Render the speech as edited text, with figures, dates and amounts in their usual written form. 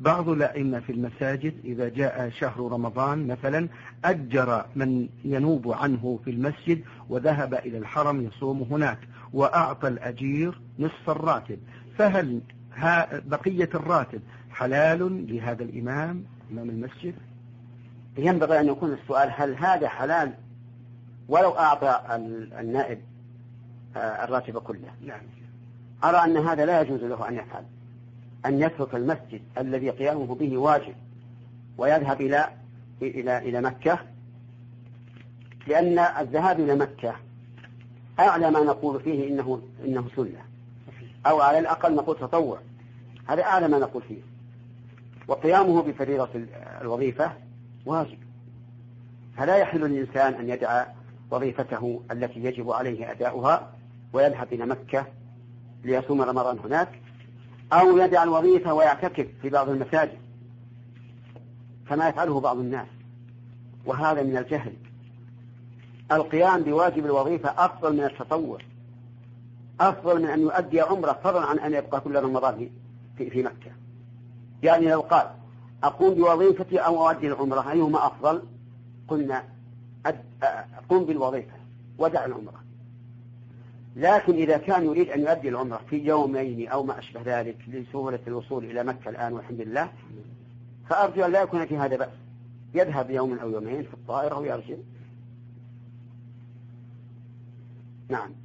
بعض الأئمة في المساجد إذا جاء شهر رمضان مثلا أجر من ينوب عنه في المسجد وذهب إلى الحرم يصوم هناك وأعطى الأجير نصف الراتب، فهل بقية الراتب حلال لهذا الإمام إمام المسجد؟ ينبغي أن يكون السؤال هل هذا حلال ولو أعطى النائب الراتب كله؟ نعم. أرى أن هذا لا يجوز له أن يفعل، أن يترك المسجد الذي قيامه به واجب ويذهب إلى مكة، لأن الذهاب إلى مكة أعلى ما نقول فيه إنه سنة، أو على الأقل نقول تطوع، هذا أعلى ما نقول فيه. وقيامه بفريضة الوظيفة واجب، فلا يحل للإنسان أن يدع وظيفته التي يجب عليه أداؤها ويذهب إلى مكة ليصوم رمضان هناك، أو يدع الوظيفة ويعتكف في بعض المساجد كما يفعله بعض الناس، وهذا من الجهل. القيام بواجب الوظيفة أفضل من التطوع، أفضل من أن يؤدي عمره فضلا عن أن يبقى كل رمضان في مكة. يعني لو قال أقوم بوظيفتي أو أؤدي العمرة أيهما أفضل؟ قلنا قم بالوظيفة ودع العمرة. لكن إذا كان يريد أن يؤدي العمرة في يومين أو ما أشبه ذلك لسهولة الوصول إلى مكة الآن والحمد لله، فأرجو أن لا يكون في هذا بأس، يذهب يوم أو يومين في الطائرة ويرجع. نعم.